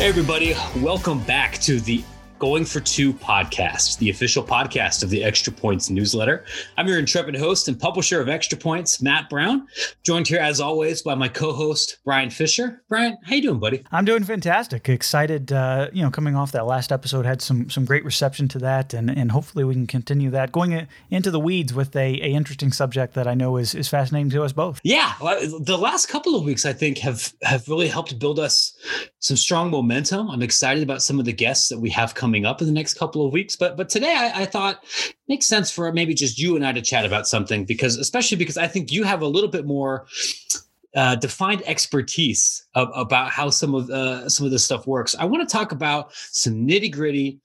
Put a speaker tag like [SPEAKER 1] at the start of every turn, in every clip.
[SPEAKER 1] Hey everybody, welcome back to the Going for Two podcast, the official podcast of the Extra Points newsletter. I'm your intrepid host and publisher of Extra Points, Matt Brown, joined here as always by my co-host, Brian Fisher. Brian, how you doing, buddy?
[SPEAKER 2] I'm doing fantastic. Excited, coming off that last episode, had some great reception to that, and hopefully we can continue that, going into the weeds with a interesting subject that I know is fascinating to us both.
[SPEAKER 1] Yeah, the last couple of weeks, I think, have really helped build us some strong momentum. I'm excited about some of the guests that we have coming up in the next couple of weeks. But today I thought it makes sense for maybe just you and I to chat about something, especially because I think you have a little bit more defined expertise about how some of this stuff works. I want to talk about some nitty-gritty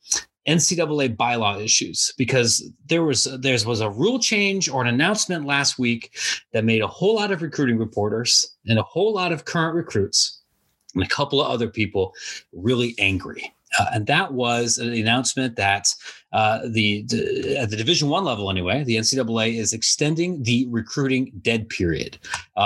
[SPEAKER 1] NCAA bylaw issues, because there was a rule change or an announcement last week that made a whole lot of recruiting reporters and a whole lot of current recruits and a couple of other people really angry. And that was the announcement that at the Division I level anyway, the NCAA is extending the recruiting dead period,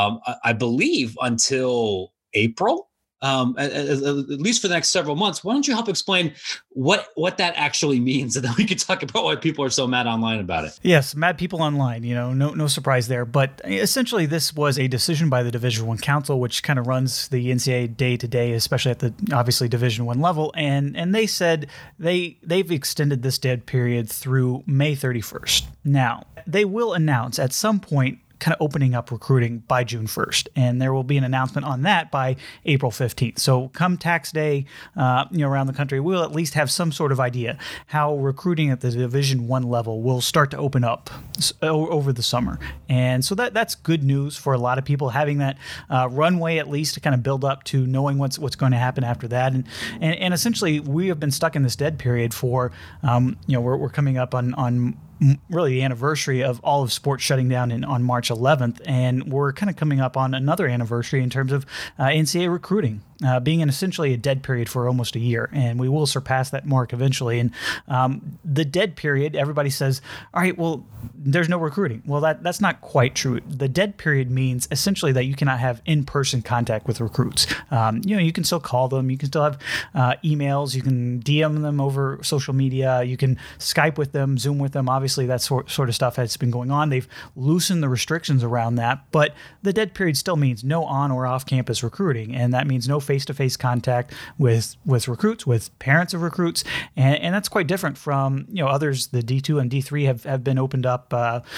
[SPEAKER 1] I believe until April, at least for the next several months. Why don't you help explain what that actually means, and then we can talk about why people are so mad online about it.
[SPEAKER 2] Yes, mad people online, no surprise there. But essentially, this was a decision by the Division I Council, which kind of runs the NCAA day to day, especially at the obviously Division I level. And they said they've extended this dead period through May 31st. Now, they will announce at some point kind of opening up recruiting by June 1st. And there will be an announcement on that by April 15th. So come tax day, around the country, we'll at least have some sort of idea how recruiting at the Division I level will start to open up over the summer. And so that's good news for a lot of people, having that runway at least to kind of build up to knowing what's going to happen after that. And essentially, we have been stuck in this dead period for, we're coming up on really the anniversary of all of sports shutting down on March 11th. And we're kind of coming up on another anniversary in terms of NCAA recruiting being in essentially a dead period for almost a year. And we will surpass that mark eventually. And the dead period, everybody says, all right, well, there's no recruiting. Well, that's not quite true. The dead period means essentially that you cannot have in-person contact with recruits. You can still call them. You can still have emails. You can DM them over social media. You can Skype with them, Zoom with them. Obviously, that sort of stuff has been going on. They've loosened the restrictions around that. But the dead period still means no on or off-campus recruiting. And that means no face-to-face contact with recruits, with parents of recruits. And that's quite different from, others. The D2 and D3 have been opened up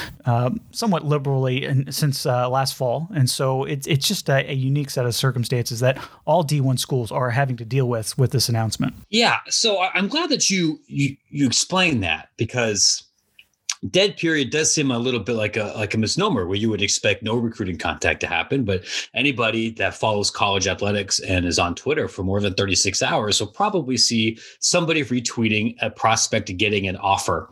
[SPEAKER 2] somewhat liberally since last fall. And so it's just a unique set of circumstances that all D1 schools are having to deal with this announcement.
[SPEAKER 1] Yeah. So I'm glad that you explained that, because dead period does seem a little bit like a misnomer, where you would expect no recruiting contact to happen. But anybody that follows college athletics and is on Twitter for more than 36 hours will probably see somebody retweeting a prospect getting an offer,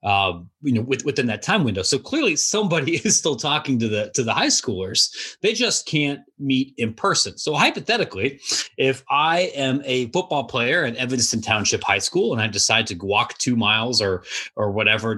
[SPEAKER 1] within that time window. So clearly somebody is still talking to the high schoolers. They just can't meet in person. So hypothetically, if I am a football player at Evanston Township High School and I decide to walk 2 miles or whatever,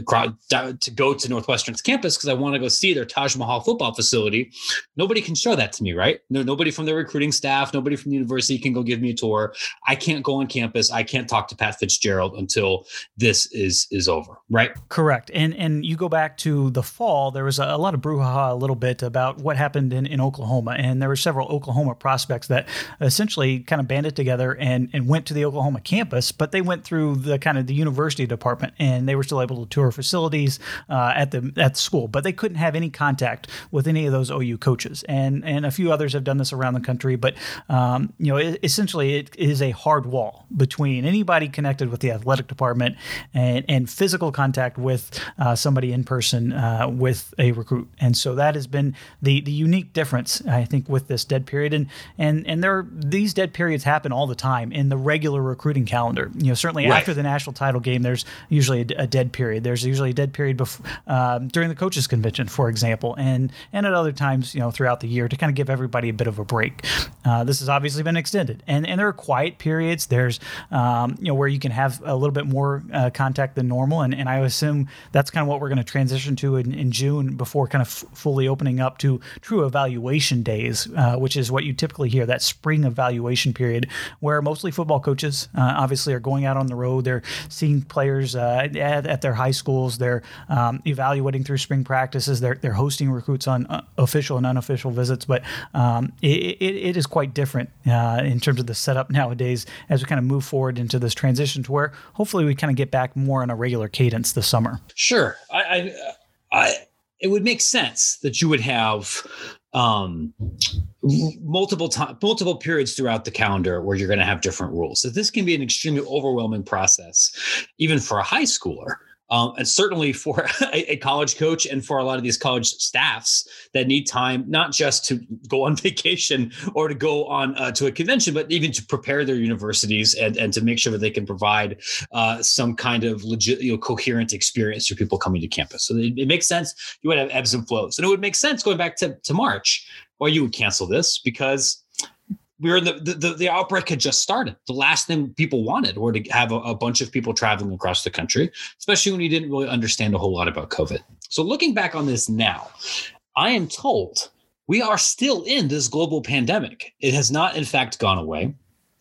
[SPEAKER 1] to go to Northwestern's campus because I want to go see their Taj Mahal football facility, nobody can show that to me, right? Nobody from the recruiting staff, nobody from the university can go give me a tour. I can't go on campus. I can't talk to Pat Fitzgerald until this is over, right?
[SPEAKER 2] Correct. And you go back to the fall, there was a lot of brouhaha a little bit about what happened in Oklahoma. And there were several Oklahoma prospects that essentially kind of banded together and went to the Oklahoma campus, but they went through the kind of the university department, and they were still able to tour facilities at the school, but they couldn't have any contact with any of those OU coaches. And a few others have done this around the country, but essentially it is a hard wall between anybody connected with the athletic department and physical contact with somebody in person with a recruit. And so that has been the unique difference, I think, with this dead period. And these dead periods happen all the time in the regular recruiting calendar. Certainly right after the national title game, there's usually a dead period. There's usually a dead period during the coaches convention, for example, and at other times, throughout the year, to kind of give everybody a bit of a break. This has obviously been extended, and there are quiet periods. There's where you can have a little bit more contact than normal, and I assume that's kind of what we're going to transition to in June before kind of fully opening up to true evaluation day days, which is what you typically hear, that spring evaluation period, where mostly football coaches obviously are going out on the road. They're seeing players at their high schools. They're evaluating through spring practices. They're hosting recruits on official and unofficial visits. But it is quite different in terms of the setup nowadays as we kind of move forward into this transition to where hopefully we kind of get back more on a regular cadence this summer.
[SPEAKER 1] Sure. It would make sense that you would have multiple periods throughout the calendar where you're going to have different rules. So this can be an extremely overwhelming process, even for a high schooler. And certainly for a college coach and for a lot of these college staffs that need time, not just to go on vacation or to go on to a convention, but even to prepare their universities and to make sure that they can provide some kind of legit, coherent experience for people coming to campus. So it makes sense. You would have ebbs and flows. And it would make sense going back to March why you would cancel this, because we were in the outbreak had just started. The last thing people wanted were to have a bunch of people traveling across the country, especially when you didn't really understand a whole lot about COVID. So looking back on this now, I am told we are still in this global pandemic. It has not, in fact, gone away.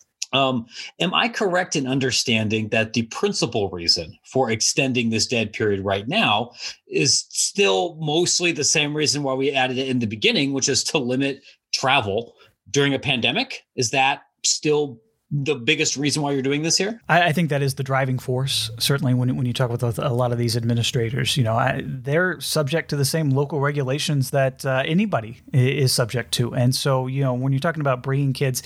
[SPEAKER 1] Am I correct in understanding that the principal reason for extending this dead period right now is still mostly the same reason why we added it in the beginning, which is to limit travel during a pandemic? Is that still the biggest reason why you're doing this here?
[SPEAKER 2] I think that is the driving force. Certainly when you talk with a lot of these administrators, they're subject to the same local regulations that anybody is subject to. And so, when you're talking about bringing kids,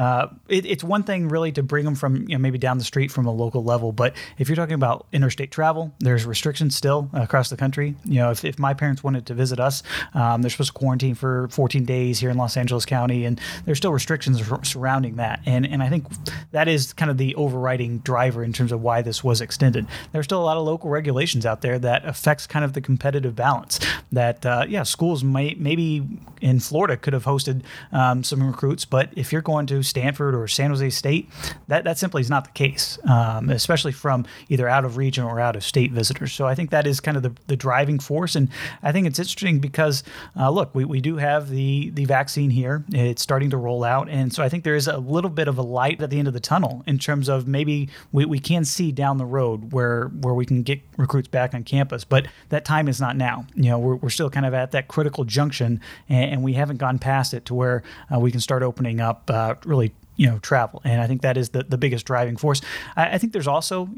[SPEAKER 2] it's one thing really to bring them from, maybe down the street from a local level. But if you're talking about interstate travel, there's restrictions still across the country. If my parents wanted to visit us, they're supposed to quarantine for 14 days here in Los Angeles County, and there's still restrictions surrounding that. And I think that is kind of the overriding driver in terms of why this was extended. There's still a lot of local regulations out there that affects kind of the competitive balance that, schools maybe in Florida could have hosted some recruits, but if you're going to Stanford or San Jose State, that simply is not the case, especially from either out of region or out of state visitors. So I think that is kind of the driving force. And I think it's interesting because, look, we do have the vaccine here. It's starting to roll out. And so I think there is a little bit of a light at the end of the tunnel in terms of maybe we can see down the road where we can get recruits back on campus, but that time is not now. We're still kind of at that critical junction, and we haven't gone past it to where we can start opening up really travel. And I think that is the biggest driving force. I think there's also,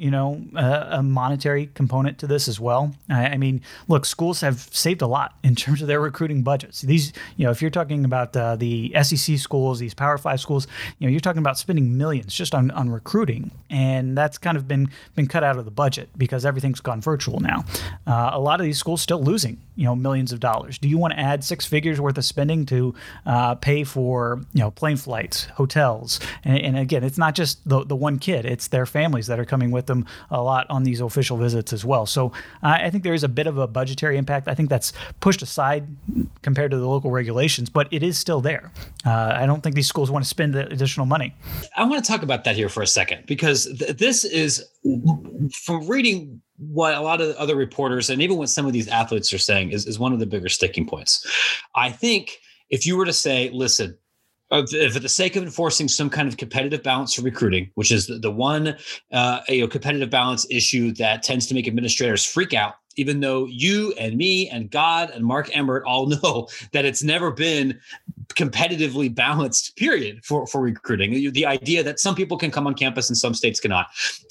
[SPEAKER 2] a monetary component to this as well. I mean, look, schools have saved a lot in terms of their recruiting budgets. These, if you're talking about the SEC schools, these Power 5 schools, you're talking about spending millions just on recruiting. And that's kind of been cut out of the budget because everything's gone virtual now. A lot of these schools still losing, millions of dollars. Do you want to add six figures worth of spending to pay for, plane flights, hotels? And again, it's not just the one kid, it's their families that are coming with them a lot on these official visits as well. So I think there is a bit of a budgetary impact. I think that's pushed aside compared to the local regulations, but it is still there. I don't think these schools want to spend the additional money.
[SPEAKER 1] I want to talk about that here for a second, because this is, from reading what a lot of other reporters and even what some of these athletes are saying, is one of the bigger sticking points. I think if you were to say, listen, for the sake of enforcing some kind of competitive balance for recruiting, which is the one competitive balance issue that tends to make administrators freak out, even though you and me and God and Mark Emmert all know that it's never been competitively balanced, period, for recruiting. The idea that some people can come on campus and some states cannot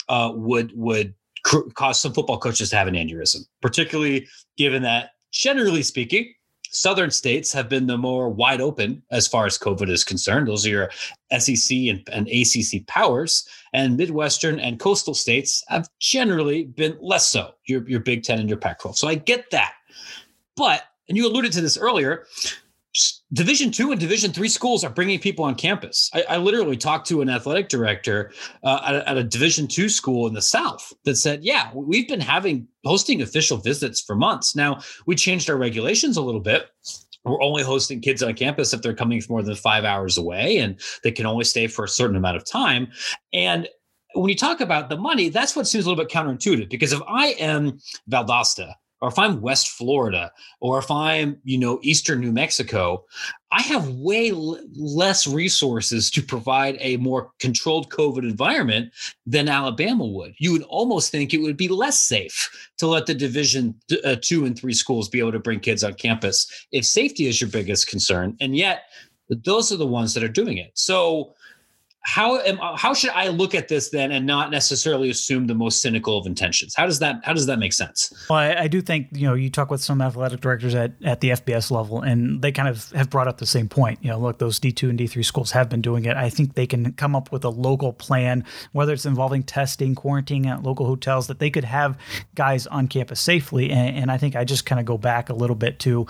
[SPEAKER 1] would cause some football coaches to have an aneurysm, particularly given that, generally speaking, Southern states have been the more wide open as far as COVID is concerned. Those are your SEC and ACC powers, and Midwestern and coastal states have generally been less so, your Big Ten and your Pac-12. So I get that. But, and you alluded to this earlier, Division II and Division III schools are bringing people on campus. I literally talked to an athletic director at a Division II school in the South that said, yeah, we've been hosting official visits for months. Now, we changed our regulations a little bit. We're only hosting kids on campus if they're coming from more than 5 hours away, and they can only stay for a certain amount of time. And when you talk about the money, that's what seems a little bit counterintuitive, because if I am Valdosta or if I'm West Florida, or if I'm, Eastern New Mexico, I have way less resources to provide a more controlled COVID environment than Alabama would. You would almost think it would be less safe to let the Division 2 and 3 schools be able to bring kids on campus if safety is your biggest concern. And yet those are the ones that are doing it. So how should I look at this then and not necessarily assume the most cynical of intentions? How does that make sense?
[SPEAKER 2] Well, I do think, you talk with some athletic directors at the FBS level, and they kind of have brought up the same point. Look, those D2 and D3 schools have been doing it. I think they can come up with a local plan, whether it's involving testing, quarantining at local hotels, that they could have guys on campus safely. And I think I just kind of go back a little bit to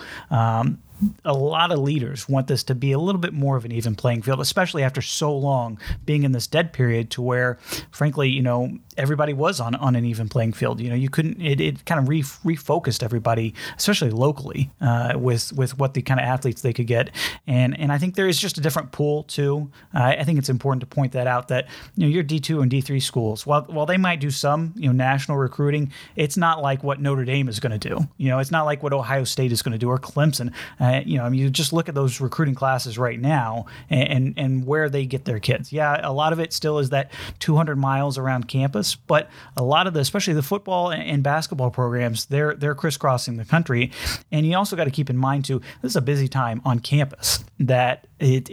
[SPEAKER 2] a lot of leaders want this to be a little bit more of an even playing field, especially after so long being in this dead period to where, frankly, everybody was on an even playing field. You couldn't, it kind of refocused everybody, especially locally, with what the kind of athletes they could get. And I think there is just a different pool too. I think it's important to point that out, that, your D2 and D3 schools, while they might do some, national recruiting, it's not like what Notre Dame is going to do. It's not like what Ohio State is going to do, or Clemson. You just look at those recruiting classes right now and where they get their kids. Yeah, a lot of it still is that 200 miles around campus, but a lot of especially the football and basketball programs, they're crisscrossing the country. And you also got to keep in mind too, this is a busy time on campus, that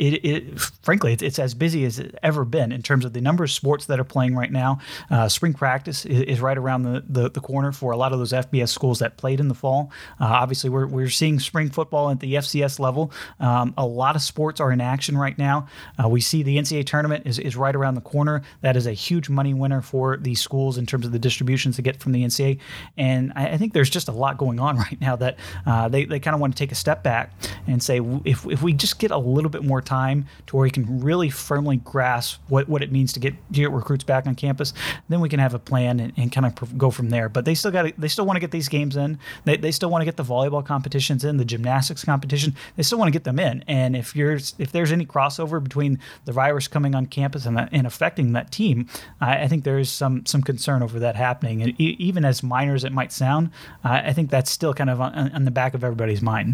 [SPEAKER 2] frankly, it's as busy as it's ever been in terms of the number of sports that are playing right now. Spring practice is right around the corner for a lot of those FBS schools that played in the fall. Obviously, we're seeing spring football at the FCS level. A lot of sports are in action right now. We see the NCAA tournament is right around the corner. That is a huge money winner for these schools in terms of the distributions they get from the NCAA. And I think there's just a lot going on right now that they kind of want to take a step back and say, if we just get a little bit more time to where we can really firmly grasp what it means to get recruits back on campus, then we can have a plan and kind of go from there. But they still want to get these games in. They still want to get the volleyball competitions in, the gymnastics competition. They still want to get them in. And if there's any crossover between the virus coming on campus and affecting that team, I think there is some concern over that happening. And even as minor as it might sound, I think that's still kind of on the back of everybody's mind.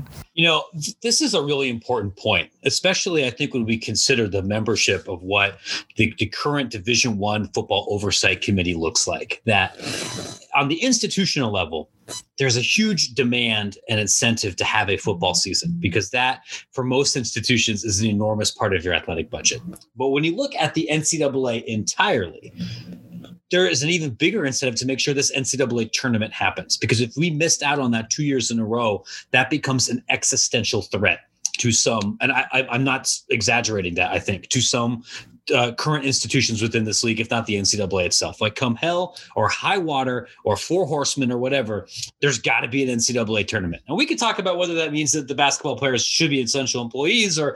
[SPEAKER 1] This is a really important point, especially I think when we consider the membership of what the current Division I football oversight committee looks like. That on the institutional level, there's a huge demand and incentive to have a football season, because that, for most institutions, is an enormous part of your athletic budget. But when you look at the NCAA entirely, there is an even bigger incentive to make sure this NCAA tournament happens, because if we missed out on that 2 years in a row, that becomes an existential threat to some, and I'm not exaggerating that, I think, to some current institutions within this league, if not the NCAA itself. Like, come hell or high water or Four Horsemen or whatever, there's got to be an NCAA tournament. And we could talk about whether that means that the basketball players should be essential employees or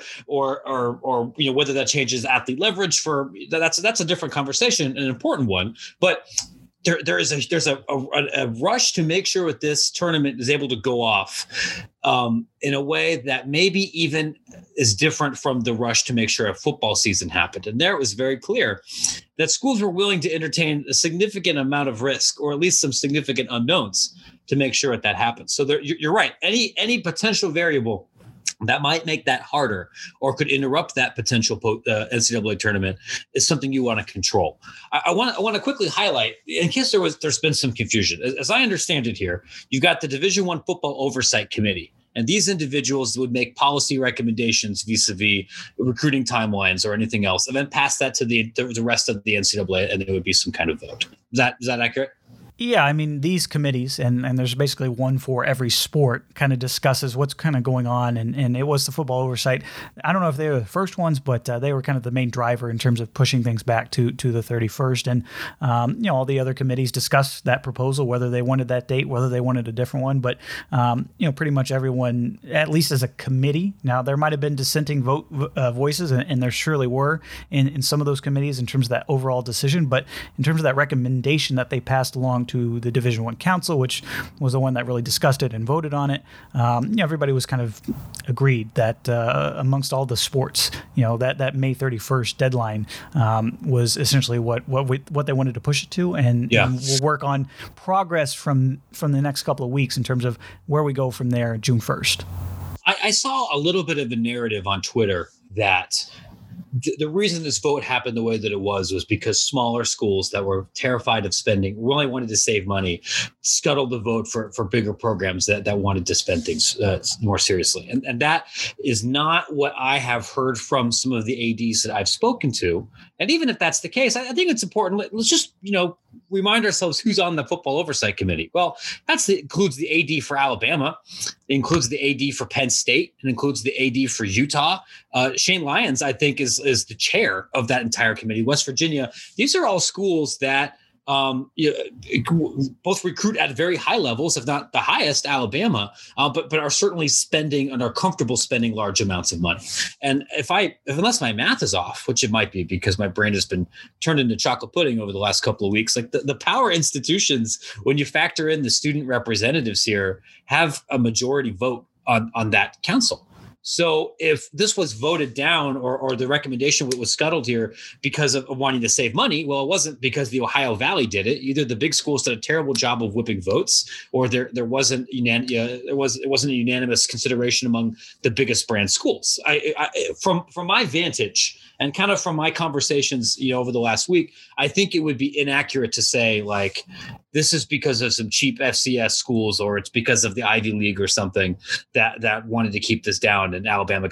[SPEAKER 1] whether that changes athlete leverage. That's a different conversation, an important one. But there's a rush to make sure that this tournament is able to go off in a way that maybe even is different from the rush to make sure a football season happened. And there it was very clear that schools were willing to entertain a significant amount of risk, or at least some significant unknowns, to make sure that happens. So you're right. Any potential variable that might make that harder or could interrupt that potential NCAA tournament is something you want to control. I want to quickly highlight, in case there's been some confusion. As I understand it here, you've got the Division I Football Oversight Committee, and these individuals would make policy recommendations vis-a-vis recruiting timelines or anything else, and then pass that to the rest of the NCAA, and there would be some kind of vote. Is that accurate?
[SPEAKER 2] Yeah, I mean, these committees, and there's basically one for every sport, kind of discusses what's kind of going on, and it was the football oversight. I don't know if they were the first ones, but they were kind of the main driver in terms of pushing things back to the 31st. And, all the other committees discussed that proposal, whether they wanted that date, whether they wanted a different one. But, pretty much everyone, at least as a committee, now there might have been dissenting voices, and there surely were in some of those committees in terms of that overall decision. But in terms of that recommendation that they passed along to the Division I Council, which was the one that really discussed it and voted on it. Everybody was kind of agreed that amongst all the sports, that May 31st deadline was essentially what they wanted to push it to, and we'll work on progress from the next couple of weeks in terms of where we go from there June 1st.
[SPEAKER 1] I saw a little bit of a narrative on Twitter that the reason this vote happened the way that it was because smaller schools that were terrified of spending, really wanted to save money, scuttled the vote for bigger programs that wanted to spend things more seriously. And that is not what I have heard from some of the ADs that I've spoken to. And even if that's the case, I think it's important. Let's just, remind ourselves who's on the Football Oversight Committee. Well, includes the AD for Alabama, it includes the AD for Penn State, it includes the AD for Utah. Shane Lyons, I think, is the chair of that entire committee. West Virginia. These are all schools that both recruit at very high levels, if not the highest, Alabama, but are certainly spending and are comfortable spending large amounts of money. And unless my math is off, which it might be because my brain has been turned into chocolate pudding over the last couple of weeks, like the power institutions, when you factor in the student representatives here, have a majority vote on that council. So if this was voted down or the recommendation was scuttled here because of wanting to save money, well, it wasn't because the Ohio Valley did it. Either the big schools did a terrible job of whipping votes, or there wasn't it wasn't a unanimous consideration among the biggest brand schools. From my vantage and kind of from my conversations, over the last week, I think it would be inaccurate to say like this is because of some cheap FCS schools, or it's because of the Ivy League or something that wanted to keep this down, and Alabama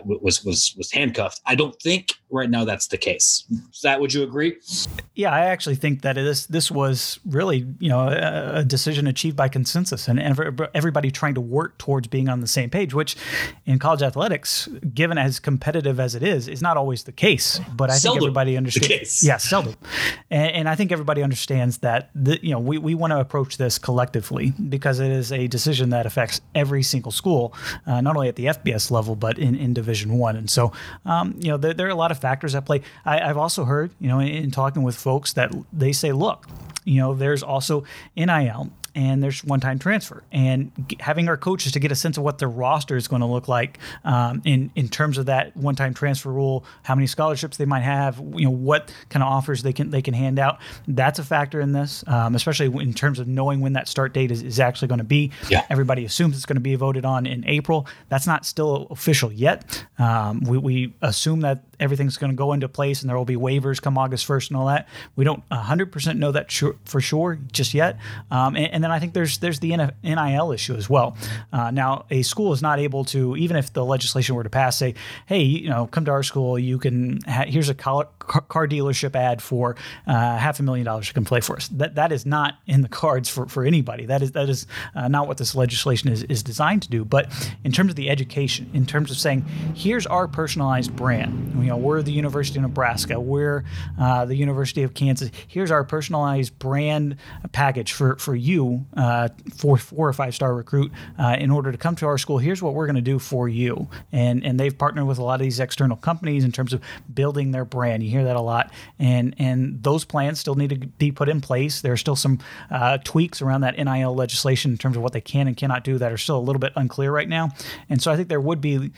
[SPEAKER 1] was handcuffed. I don't think right now that's the case. Would you agree? Yeah,
[SPEAKER 2] I actually think that this was really a decision achieved by consensus and everybody trying to work towards being on the same page, which in college athletics, given as competitive as it is not always the case. But I think everybody understands. Yeah, seldom. And I think everybody understands that we want to approach this collectively because it is a decision that affects every single school, not only at the FBS level, but in Division I. And so, there are a lot of factors at play. I've also heard, in talking with folks that they say, look, there's also NIL and there's one-time transfer, and having our coaches to get a sense of what their roster is going to look like in terms of that one-time transfer rule, how many scholarships they might have, what kind of offers they can hand out. That's a factor in this, especially in terms of knowing when that start date is actually going to be. Yeah. Everybody assumes it's going to be voted on in April. That's not still official yet. We assume that everything's going to go into place and there will be waivers come August 1st and all that. We don't 100% know that for sure just yet. And then I think there's the NIL issue as well. Now, a school is not able to, even if the legislation were to pass, say, hey, come to our school, you can, here's a car dealership ad for $500,000 to come play for us. That is not in the cards for anybody. That is not what this legislation is designed to do. But in terms of the education, in terms of saying, here's our personalized brand. We're the University of Nebraska. We're the University of Kansas. Here's our personalized brand package for you, for 4 or 5 star recruit, in order to come to our school. Here's what we're going to do for you. And they've partnered with a lot of these external companies in terms of building their brand. You hear that a lot. And those plans still need to be put in place. There are still some tweaks around that NIL legislation in terms of what they can and cannot do that are still a little bit unclear right now. And so I think there would be,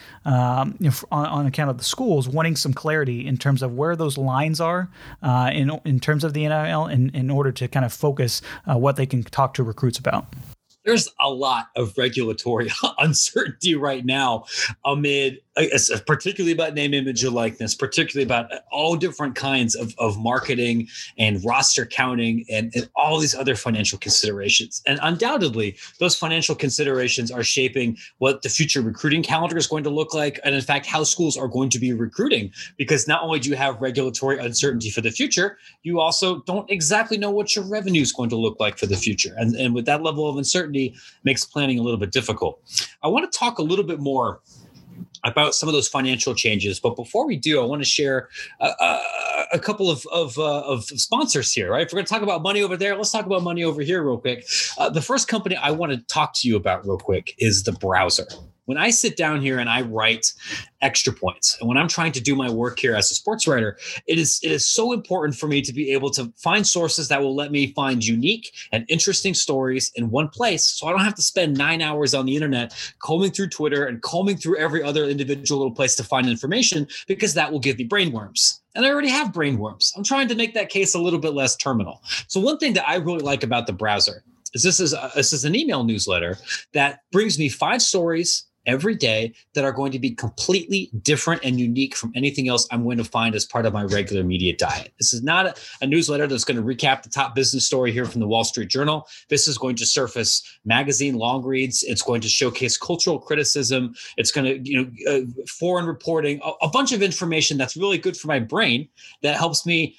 [SPEAKER 2] on account of the schools, wanting some clarity in terms of where those lines are in terms of the NIL in order to kind of focus what they can talk to recruits about.
[SPEAKER 1] There's a lot of regulatory uncertainty right now amid, particularly about name, image, and likeness, particularly about all different kinds of marketing and roster counting and all these other financial considerations. And undoubtedly, those financial considerations are shaping what the future recruiting calendar is going to look like. And in fact, how schools are going to be recruiting, because not only do you have regulatory uncertainty for the future, you also don't exactly know what your revenue is going to look like for the future. And with that level of uncertainty, makes planning a little bit difficult. I want to talk a little bit more about some of those financial changes, but before we do, I want to share a couple of sponsors here. Right, if we're going to talk about money over there, let's talk about money over here real quick. The first company I want to talk to you about real quick is the Browser. when I sit down here and I write Extra Points, and when I'm trying to do my work here as a sports writer, it is so important for me to be able to find sources that will let me find unique and interesting stories in one place, so I don't have to spend 9 hours on the internet combing through Twitter and combing through every other individual little place to find information, because that will give me brain worms. And I already have brain worms. I'm trying to make that case a little bit less terminal. So one thing that I really like about the browser is this is an email newsletter that brings me 5 stories every day that are going to be completely different and unique from anything else I'm going to find as part of my regular media diet. This is not a newsletter that's going to recap the top business story here from the Wall Street Journal. This is going to surface magazine long reads. It's going to showcase cultural criticism. It's going to, foreign reporting, a bunch of information that's really good for my brain that helps me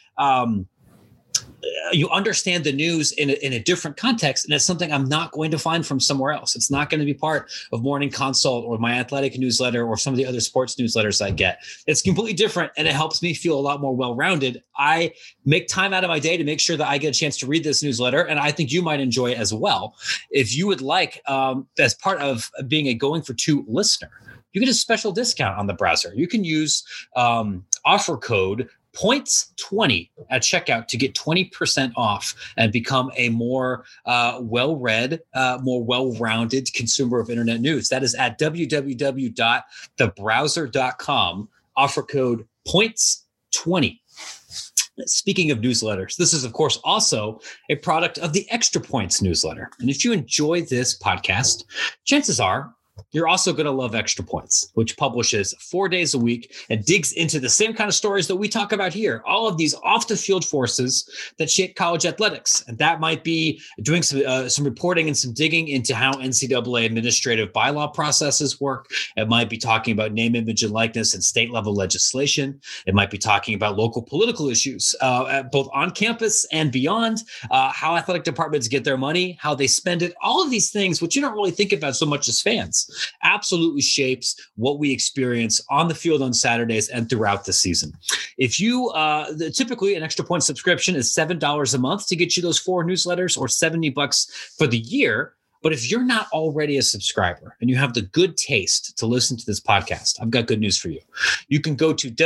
[SPEAKER 1] you understand the news in a different context. And it's something I'm not going to find from somewhere else. It's not going to be part of Morning Consult or my athletic newsletter or some of the other sports newsletters I get. It's completely different, and it helps me feel a lot more well-rounded. I make time out of my day to make sure that I get a chance to read this newsletter, and I think you might enjoy it as well. If you would like, as part of being a Going for Two listener, you get a special discount on the browser. You can use offer code points20 at checkout to get 20% off and become a more well-read, more well-rounded consumer of internet news. That is at www.thebrowser.com, offer code points20. Speaking of newsletters, this is, of course, also a product of the Extra Points newsletter. And if you enjoy this podcast, chances are you're also going to love Extra Points, which publishes 4 days a week and digs into the same kind of stories that we talk about here. All of these off the field forces that shape college athletics. And that might be doing some reporting and some digging into how NCAA administrative bylaw processes work. It might be talking about name, image, and likeness and state level legislation. It might be talking about local political issues, both on campus and beyond, how athletic departments get their money, how they spend it. All of these things, which you don't really think about so much as fans, absolutely shapes what we experience on the field on Saturdays and throughout the season. If you typically an Extra Point subscription is $7 a month to get you those 4 newsletters, or $70 for the year. But if you're not already a subscriber and you have the good taste to listen to this podcast, I've got good news for you. You can go to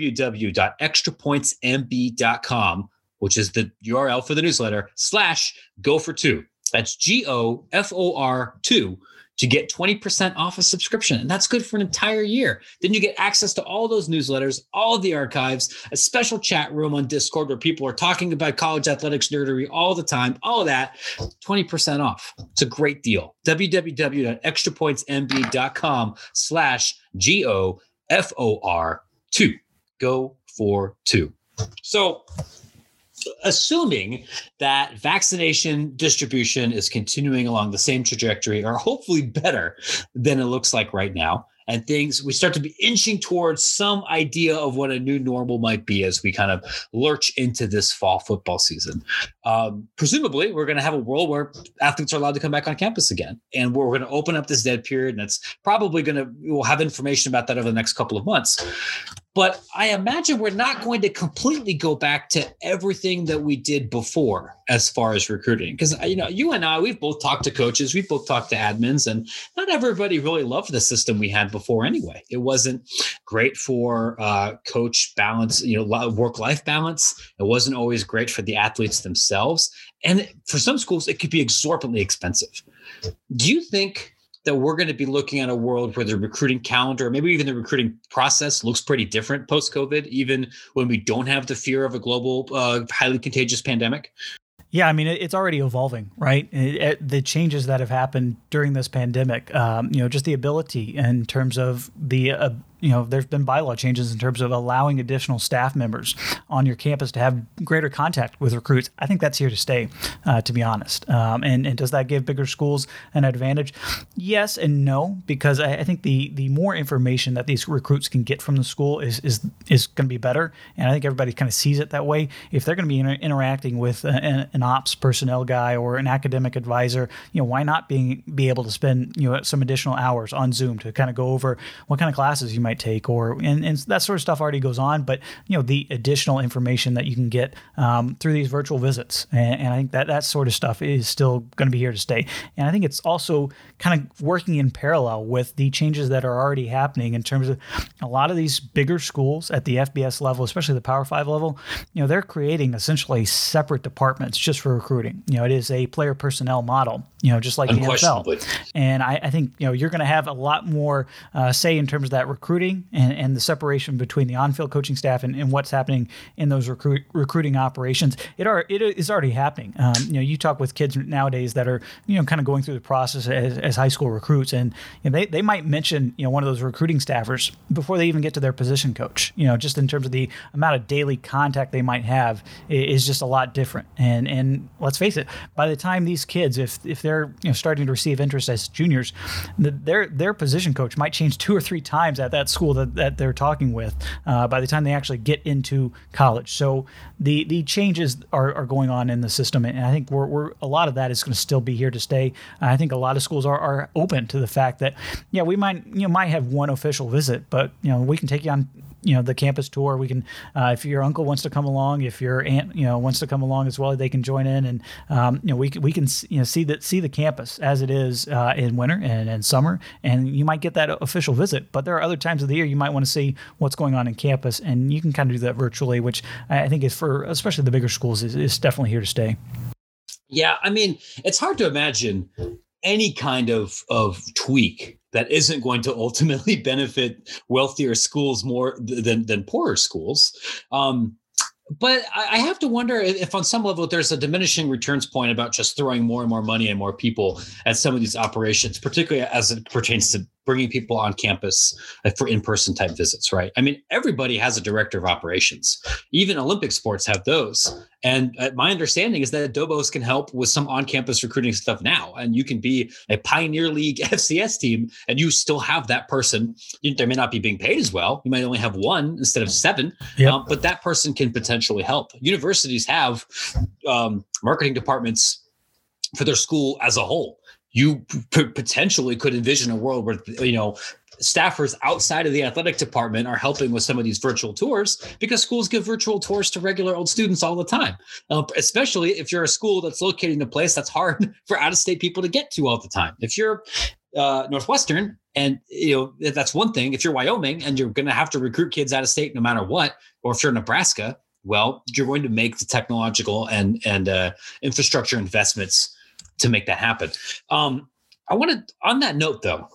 [SPEAKER 1] www.extrapointsmb.com, which is the URL for the newsletter, /go-for-2. That's GOFOR2, to get 20% off a subscription. And that's good for an entire year. Then you get access to all those newsletters, all of the archives, a special chat room on Discord where people are talking about college athletics nerdery all the time, all of that, 20% off. It's a great deal. www.extrapointsmb.com /GOFOR2. Go for 2. So, assuming that vaccination distribution is continuing along the same trajectory, or hopefully better than it looks like right now, and we start to be inching towards some idea of what a new normal might be as we kind of lurch into this fall football season. Presumably, we're going to have a world where athletes are allowed to come back on campus again, and we're going to open up this dead period, and it's probably we'll have information about that over the next couple of months. But I imagine we're not going to completely go back to everything that we did before as far as recruiting. Because, you and I, we've both talked to coaches, we've both talked to admins, and not everybody really loved the system we had before anyway. It wasn't great for coach balance, work-life balance. It wasn't always great for the athletes themselves. And for some schools, it could be exorbitantly expensive. Do you think that we're going to be looking at a world where the recruiting calendar, maybe even the recruiting process, looks pretty different post-COVID, even when we don't have the fear of a global, highly contagious pandemic?
[SPEAKER 2] Yeah, I mean, it's already evolving, right? The changes that have happened during this pandemic, just the ability in terms of the there's been bylaw changes in terms of allowing additional staff members on your campus to have greater contact with recruits. I think that's here to stay, to be honest. And does that give bigger schools an advantage? Yes and no, because I think the more information that these recruits can get from the school is going to be better. And I think everybody kind of sees it that way. If they're going to be interacting with an ops personnel guy or an academic advisor, why not be able to spend some additional hours on Zoom to kind of go over what kind of classes you might might take, and that sort of stuff already goes on. But the additional information that you can get through these virtual visits, and I think that sort of stuff is still going to be here to stay. And I think it's also kind of working in parallel with the changes that are already happening in terms of a lot of these bigger schools at the FBS level, especially the Power 5 level. They're creating essentially separate departments just for recruiting. It is a player personnel model, just like the NFL. And I think you're going to have a lot more say in terms of that recruiting and the separation between the on-field coaching staff and what's happening in those recruiting operations. It is already happening. You talk with kids nowadays that are kind of going through the process as high school recruits, and they might mention one of those recruiting staffers before they even get to their position coach. Just in terms of the amount of daily contact they might have is just a lot different. And let's face it, by the time these kids, if they're starting to receive interest as juniors, their position coach might change 2 or 3 times at that school that they're talking with by the time they actually get into college. So the changes are going on in the system, and I think we're a lot of that is going to still be here to stay. I think a lot of schools are open to the fact that we might have one official visit, but we can take you on the campus tour. We can, if your uncle wants to come along, if your aunt wants to come along as well, they can join in, and we can see the campus as it is in winter and summer, and you might get that official visit. But there are other times of the year you might want to see what's going on in campus, and you can kind of do that virtually, which I think is for especially the bigger schools is definitely here to stay.
[SPEAKER 1] Yeah, I mean, it's hard to imagine any kind of tweak that isn't going to ultimately benefit wealthier schools more than poorer schools. But I have to wonder if on some level there's a diminishing returns point about just throwing more and more money and more people at some of these operations, particularly as it pertains to bringing people on campus for in-person type visits, right? I mean, everybody has a director of operations. Even Olympic sports have those. And my understanding is that Dobos can help with some on-campus recruiting stuff now. And you can be a Pioneer League FCS team and you still have that person. They may not be being paid as well. You might only have 1 instead of 7, but that person can potentially help. Universities have marketing departments for their school as a whole. You potentially could envision a world where, staffers outside of the athletic department are helping with some of these virtual tours, because schools give virtual tours to regular old students all the time, especially if you're a school that's located in a place that's hard for out-of-state people to get to all the time. If you're Northwestern, and that's one thing. If you're Wyoming and you're going to have to recruit kids out of state no matter what, or if you're Nebraska, well, you're going to make the technological and infrastructure investments to make that happen. On that note, though,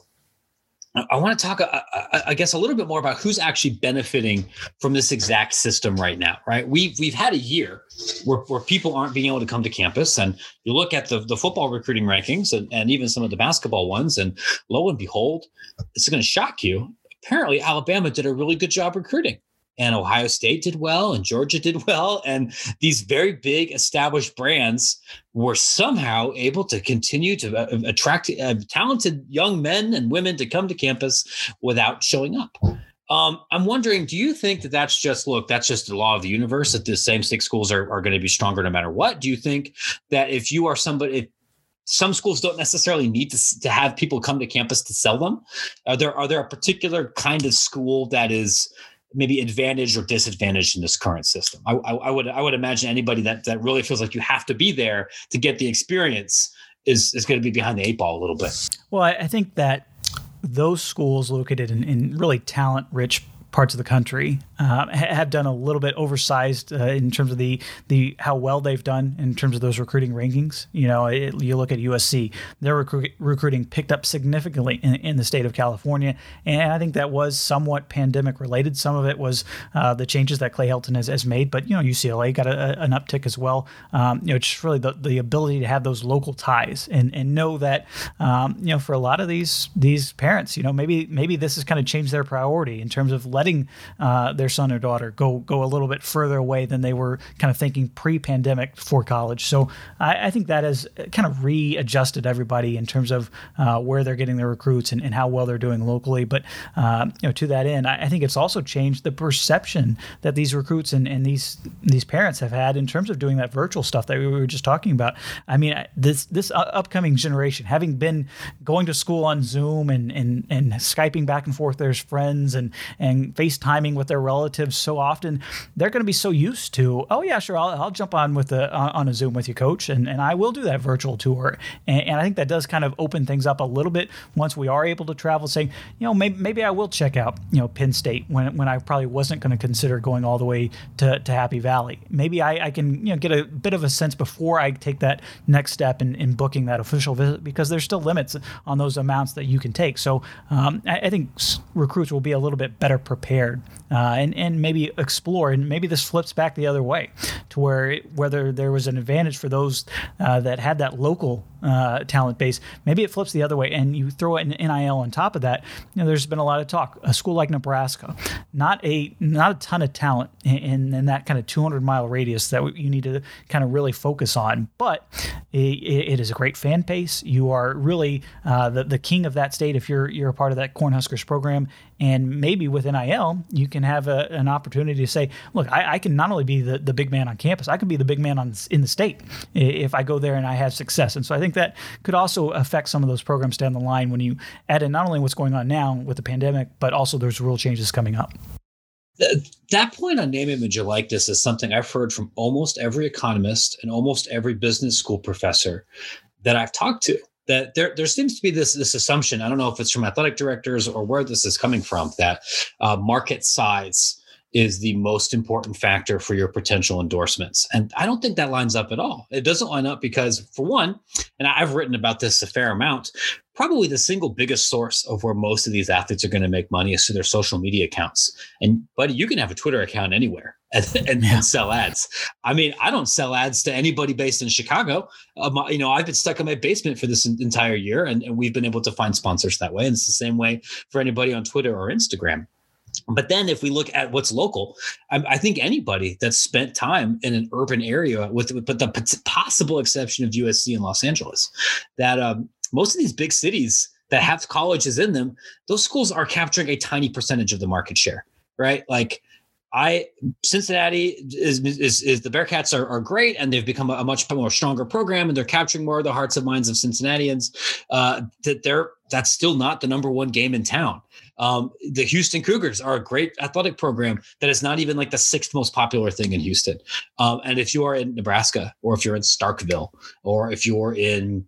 [SPEAKER 1] I want to talk, I guess, a little bit more about who's actually benefiting from this exact system right now, right? We've had a year where people aren't being able to come to campus, and you look at the football recruiting rankings and even some of the basketball ones, and lo and behold, this is going to shock you. Apparently, Alabama did a really good job recruiting. And Ohio State did well, and Georgia did well. And these very big established brands were somehow able to continue to attract talented young men and women to come to campus without showing up. I'm wondering, do you think that's just the law of the universe, that the same-sex schools are going to be stronger no matter what? Do you think that if you are somebody, some schools don't necessarily need to have people come to campus to sell them? Are there a particular kind of school that is maybe advantaged or disadvantaged in this current system? I would imagine anybody that really feels like you have to be there to get the experience is going to be behind the 8 ball a little bit.
[SPEAKER 2] Well, I think that those schools located in really talent-rich parts of the country have done a little bit oversized in terms of the how well they've done in terms of those recruiting rankings. You look at USC, their recruiting picked up significantly in the state of California, and I think that was somewhat pandemic related. Some of it was the changes that Clay Helton has made, but UCLA got an uptick as well. Just really the ability to have those local ties and know that for a lot of these parents, maybe this has kind of changed their priority in terms of letting their son or daughter go a little bit further away than they were kind of thinking pre-pandemic for college. So I think that has kind of readjusted everybody in terms of where they're getting their recruits and how well they're doing locally. But to that end, I think it's also changed the perception that these recruits and these parents have had in terms of doing that virtual stuff that we were just talking about. I mean, this upcoming generation, having been going to school on Zoom and Skyping back and forth with their friends and FaceTiming with their relatives so often, they're going to be so used to, oh yeah, sure, I'll jump on on a Zoom with you, coach, and I will do that virtual tour. And I think that does kind of open things up a little bit once we are able to travel, saying, maybe I will check out, Penn State when I probably wasn't going to consider going all the way to Happy Valley. Maybe I can get a bit of a sense before I take that next step in booking that official visit, because there's still limits on those amounts that you can take. So I think recruits will be a little bit better prepared and maybe explore, and maybe this flips back the other way to whether there was an advantage for those that had that local talent base, maybe it flips the other way and you throw an NIL on top of that. There's been a lot of talk. A school like Nebraska, not a ton of talent in that kind of 200-mile radius that you need to kind of really focus on, but it is a great fan base. You are really the king of that state if you're a part of that Cornhuskers program. And maybe with NIL, you can have an opportunity to say, look, I can not only be the big man on campus, I can be the big man in the state if I go there and I have success. And so I think that could also affect some of those programs down the line when you add in not only what's going on now with the pandemic, but also those rule changes coming up.
[SPEAKER 1] That point on name, image, and likeness is something I've heard from almost every economist and almost every business school professor that I've talked to. That there seems to be this assumption, I don't know if it's from athletic directors or where this is coming from, that market size is the most important factor for your potential endorsements. And I don't think that lines up at all. It doesn't line up because, for one, and I've written about this a fair amount, probably the single biggest source of where most of these athletes are going to make money is through their social media accounts. And buddy, you can have a Twitter account anywhere and sell ads. I mean, I don't sell ads to anybody based in Chicago. I've been stuck in my basement for this entire year, and we've been able to find sponsors that way. And it's the same way for anybody on Twitter or Instagram. But then if we look at what's local, I think anybody that's spent time in an urban area with the possible exception of USC and Los Angeles, that most of these big cities that have colleges in them, those schools are capturing a tiny percentage of the market share, right? Like Cincinnati is the Bearcats are great, and they've become a much more stronger program, and they're capturing more of the hearts and minds of Cincinnatians. That's still not the number one game in town. The Houston Cougars are a great athletic program that is not even like the sixth most popular thing in Houston. And if you are in Nebraska, or if you're in Starkville, or if you're in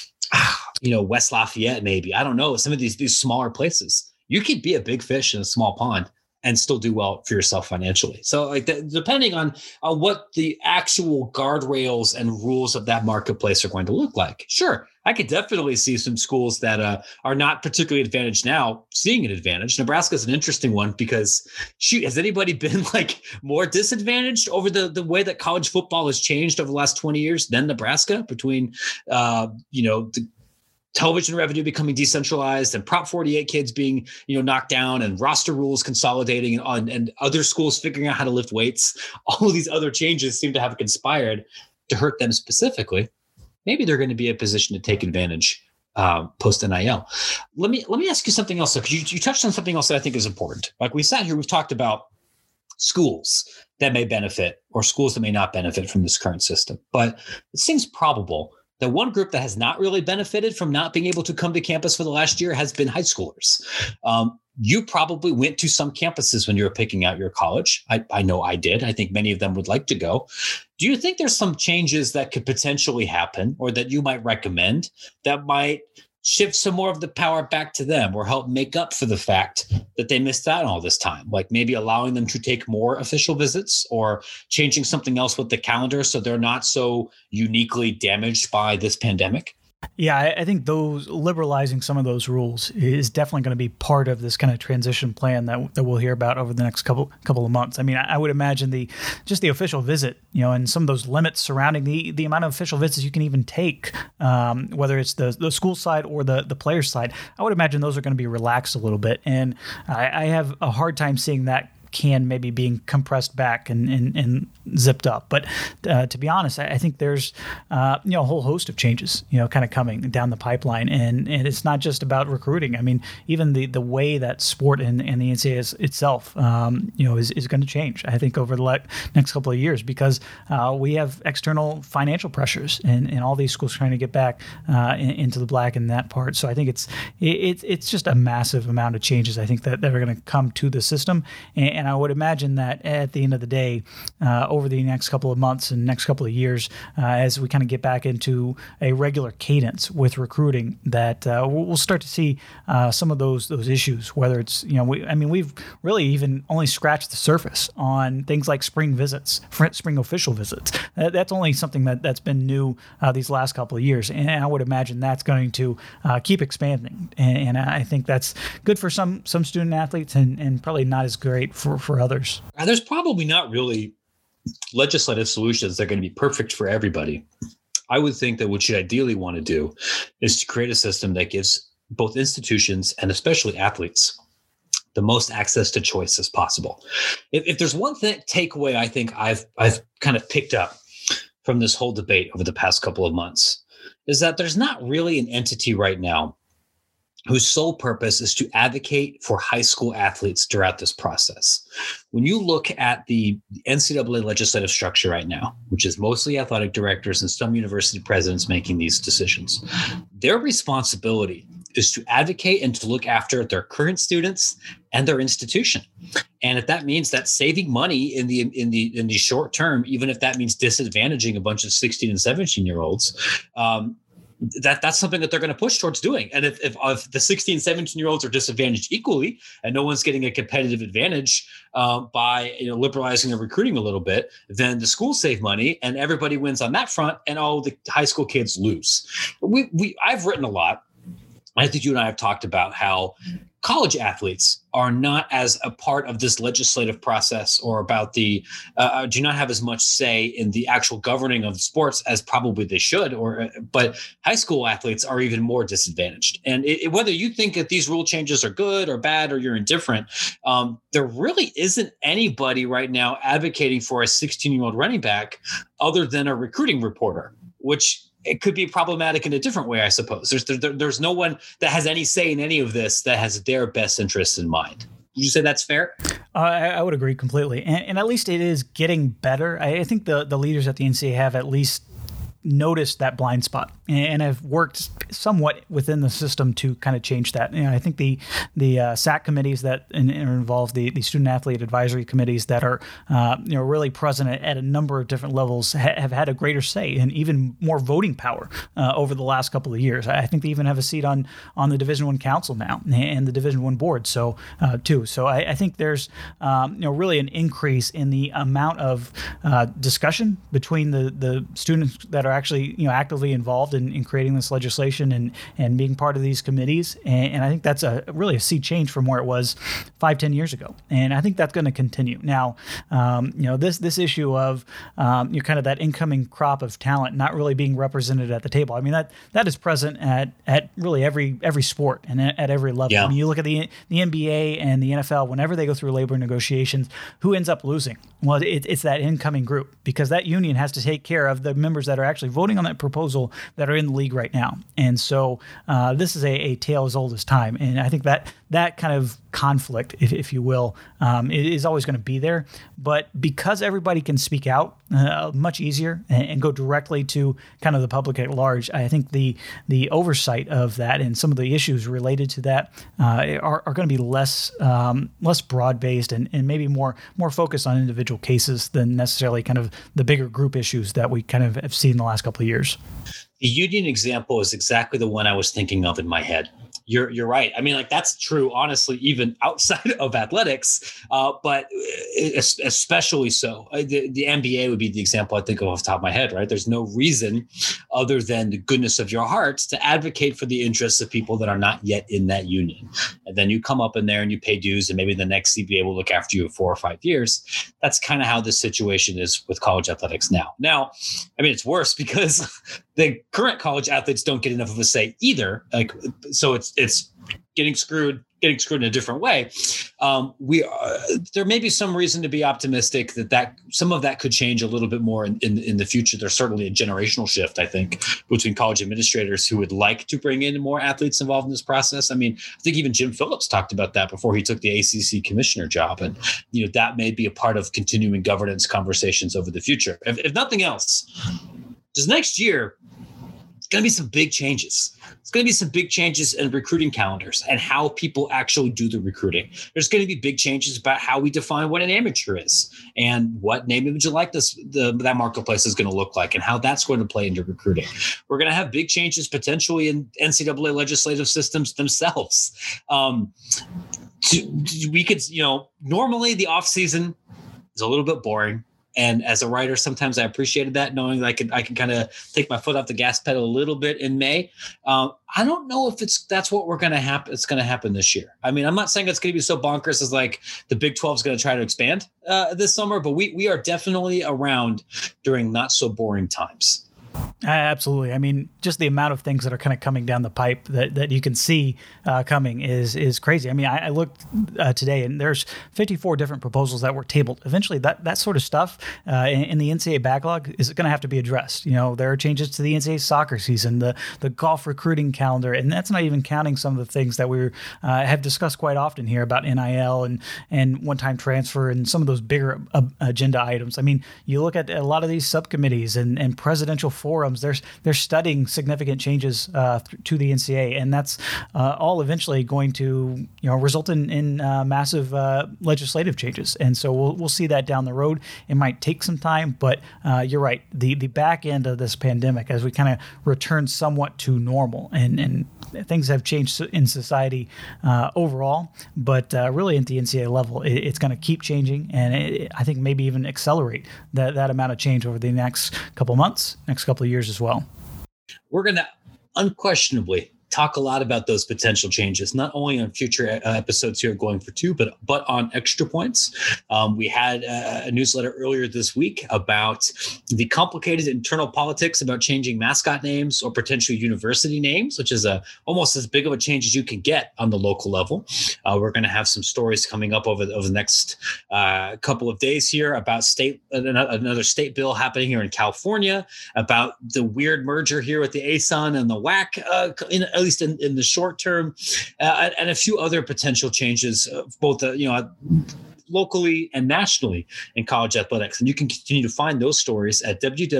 [SPEAKER 1] West Lafayette, maybe, I don't know, some of these smaller places, you could be a big fish in a small pond and still do well for yourself financially. So like depending on what the actual guardrails and rules of that marketplace are going to look like. Sure, I could definitely see some schools that are not particularly advantaged now seeing an advantage. Nebraska is an interesting one because, shoot, has anybody been like more disadvantaged over the way that college football has changed over the last 20 years than Nebraska, between the television revenue becoming decentralized and Prop 48 kids being, knocked down, and roster rules consolidating and other schools figuring out how to lift weights? All of these other changes seem to have conspired to hurt them specifically. Maybe they're going to be in a position to take advantage post NIL. Let me ask you something else, because you touched on something else that I think is important. Like we sat here, we've talked about schools that may benefit or schools that may not benefit from this current system, but it seems probable the one group that has not really benefited from not being able to come to campus for the last year has been high schoolers. You probably went to some campuses when you were picking out your college. I know I did. I think many of them would like to go. Do you think there's some changes that could potentially happen, or that you might recommend, that might shift some more of the power back to them, or help make up for the fact that they missed out on all this time? Like maybe allowing them to take more official visits, or changing something else with the calendar so they're not so uniquely damaged by this pandemic?
[SPEAKER 2] Yeah, I think those liberalizing some of those rules is definitely going to be part of this kind of transition plan that we'll hear about over the next couple of months. I mean, I would imagine the official visit, and some of those limits surrounding the amount of official visits you can even take, whether it's the school side or the player side, I would imagine those are going to be relaxed a little bit. And I have a hard time seeing that can maybe being compressed back and zipped up. But to be honest, I think there's a whole host of changes kind of coming down the pipeline, and it's not just about recruiting. I mean, even the way that sport and the NCAA itself is going to change, I think, over the next couple of years, because we have external financial pressures and all these schools trying to get back into the black in that part. So I think it's just a massive amount of changes, I think, that are going to come to the system. And I would imagine that at the end of the day, over the next couple of months and next couple of years, as we kind of get back into a regular cadence with recruiting, that we'll start to see some of those issues. Whether it's we've really even only scratched the surface on things like spring visits, spring official visits. That's only something that's been new these last couple of years, and I would imagine that's going to keep expanding. And I think that's good for some student athletes, and probably not as great for others.
[SPEAKER 1] There's probably not really legislative solutions that are going to be perfect for everybody. I would think that what you ideally want to do is to create a system that gives both institutions and especially athletes the most access to choice as possible. If there's one takeaway I think I've kind of picked up from this whole debate over the past couple of months, is that there's not really an entity right now whose sole purpose is to advocate for high school athletes throughout this process. When you look at the NCAA legislative structure right now, which is mostly athletic directors and some university presidents making these decisions, their responsibility is to advocate and to look after their current students and their institution. And if that means that saving money in the short term, even if that means disadvantaging a bunch of 16 and 17-year-olds, that's something that they're going to push towards doing. And if the 16, 17-year-olds are disadvantaged equally and no one's getting a competitive advantage by liberalizing their recruiting a little bit, then the schools save money and everybody wins on that front, and all the high school kids lose. I've written a lot. I think you and I have talked about how college athletes are not as a part of this legislative process, or about do not have as much say in the actual governing of sports as probably they should. But high school athletes are even more disadvantaged. And whether you think that these rule changes are good or bad, or you're indifferent, there really isn't anybody right now advocating for a 16-year-old running back other than a recruiting reporter, which it could be problematic in a different way, I suppose. There's no one that has any say in any of this that has their best interests in mind. Would you say that's fair?
[SPEAKER 2] I would agree completely. And at least it is getting better. I think the leaders at the NCAA have at least noticed that blind spot and have worked somewhat within the system to kind of change that. I think the SAC committees that are involved, the student athlete advisory committees that are really present at a number of different levels have had a greater say and even more voting power over the last couple of years. I think they even have a seat on the Division I Council now and the Division I board. So too. So I think there's really an increase in the amount of discussion between the students that are actually actively involved in creating this legislation and being part of these committees. And I think that's really a sea change from where it was 5-10 years ago. And I think that's going to continue. Now, this issue of kind of that incoming crop of talent not really being represented at the table. I mean, that is present at really every sport and at every level.
[SPEAKER 1] Yeah.
[SPEAKER 2] I mean, you look at the NBA and the NFL, whenever they go through labor negotiations, who ends up losing? Well, it's that incoming group, because that union has to take care of the members that are actually voting on that proposal that are in the league right now. And so this is a tale as old as time. And I think that kind of conflict, if you will, is always going to be there. But because everybody can speak out much easier and go directly to kind of the public at large, I think the oversight of that and some of the issues related to that are going to be less broad-based and maybe more focused on individual cases than necessarily kind of the bigger group issues that we kind of have seen in the last couple of years.
[SPEAKER 1] The union example is exactly the one I was thinking of in my head. You're right. I mean, like that's true, honestly, even outside of athletics, but especially so. The NBA would be the example I think of off the top of my head, right? There's no reason other than the goodness of your heart to advocate for the interests of people that are not yet in that union. And then you come up in there and you pay dues, and maybe the next CBA will look after you in 4 or 5 years. That's kind of how this situation is with college athletics now. Now, I mean, it's worse because the current college athletes don't get enough of a say either. Like, so it's getting screwed in a different way. There may be some reason to be optimistic that some of that could change a little bit more in the future. There's certainly a generational shift, I think, between college administrators who would like to bring in more athletes involved in this process. I mean, I think even Jim Phillips talked about that before he took the ACC commissioner job. And, that may be a part of continuing governance conversations over the future. If nothing else, this next year, it's going to be some big changes. It's going to be some big changes in recruiting calendars and how people actually do the recruiting. There's going to be big changes about how we define what an amateur is and what name, image, and likeness that marketplace is going to look like and how that's going to play into recruiting. We're going to have big changes potentially in NCAA legislative systems themselves. We could, normally the off season is a little bit boring. And as a writer, sometimes I appreciated that, knowing that I can kind of take my foot off the gas pedal a little bit in May. I don't know if that's what we're going to happen. It's going to happen this year. I mean, I'm not saying it's going to be so bonkers as like the Big 12 is going to try to expand this summer, but we are definitely around during not so boring times.
[SPEAKER 2] Absolutely. I mean, just the amount of things that are kind of coming down the pipe that you can see coming is crazy. I mean, I looked today and there's 54 different proposals that were tabled. Eventually, that sort of stuff in the NCAA backlog is going to have to be addressed. There are changes to the NCAA soccer season, the golf recruiting calendar, and that's not even counting some of the things that we have discussed quite often here about NIL and one-time transfer and some of those bigger agenda items. I mean, you look at a lot of these subcommittees and presidential forums, they're studying significant changes to the NCAA, and that's all eventually going to result in massive legislative changes. And so we'll see that down the road. It might take some time, but you're right. The back end of this pandemic, as we kind of return somewhat to normal, and things have changed in society overall, but really at the NCAA level, it's going to keep changing, and I think maybe even accelerate that amount of change over the next couple months, next couple of years as well.
[SPEAKER 1] We're going to unquestionably talk a lot about those potential changes, not only on future episodes here Going for Two, but on Extra Points. We had a newsletter earlier this week about the complicated internal politics about changing mascot names or potential university names, which is almost as big of a change as you can get on the local level. We're going to have some stories coming up over the next couple of days here about another state bill happening here in California, about the weird merger here with the ASUN and the WAC, at least in the short term, and a few other potential changes, both locally and nationally in college athletics. And you can continue to find those stories at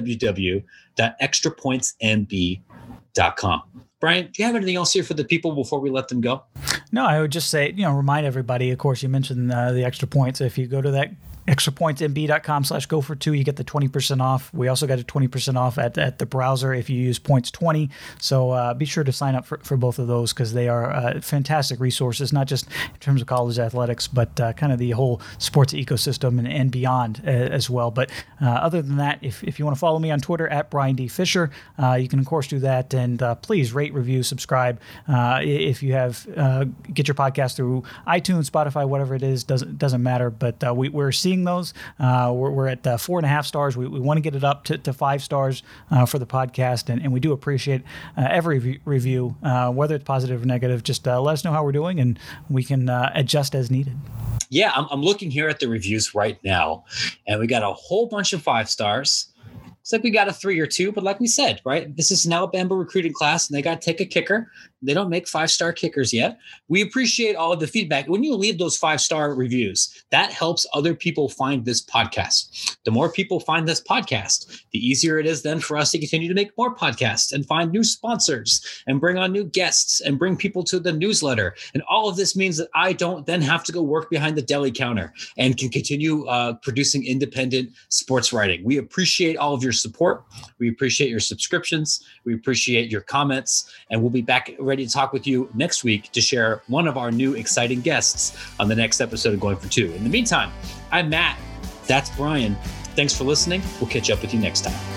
[SPEAKER 1] www.extrapointsnb.com. Brian, do you have anything else here for the people before we let them go?
[SPEAKER 2] No, I would just say, remind everybody, of course, you mentioned the Extra Points. If you go to that extrapointsnb.com/go-for-2, you get the 20% off. We also got a 20% off at the browser if you use Points20. So be sure to sign up for both of those, because they are fantastic resources, not just in terms of college athletics, but kind of the whole sports ecosystem and beyond as well. But other than that, if you want to follow me on Twitter at Brian D. Fisher, you can, of course, do that. And please rate, review, subscribe. If you have get your podcast through iTunes, Spotify, whatever it is, doesn't matter. But we're seeing those. We're at 4.5 stars. We want to get it up to 5 stars for the podcast, and we do appreciate every review, whether it's positive or negative. Just let us know how we're doing, and we can adjust as needed.
[SPEAKER 1] Yeah, I'm looking here at the reviews right now, and we got a whole bunch of 5 stars. Looks like we got a 3 or 2, but like we said, right, this is an Alabama recruiting class, and they got to take a kicker. They don't make 5-star kickers yet. We appreciate all of the feedback. When you leave those 5-star reviews, that helps other people find this podcast. The more people find this podcast, the easier it is then for us to continue to make more podcasts and find new sponsors and bring on new guests and bring people to the newsletter. And all of this means that I don't then have to go work behind the deli counter and can continue producing independent sports writing. We appreciate all of your support. We appreciate your subscriptions. We appreciate your comments. And we'll be back ready to talk with you next week to share one of our new exciting guests on the next episode of Going for Two. In the meantime, I'm Matt. That's Brian. Thanks for listening. We'll catch up with you next time.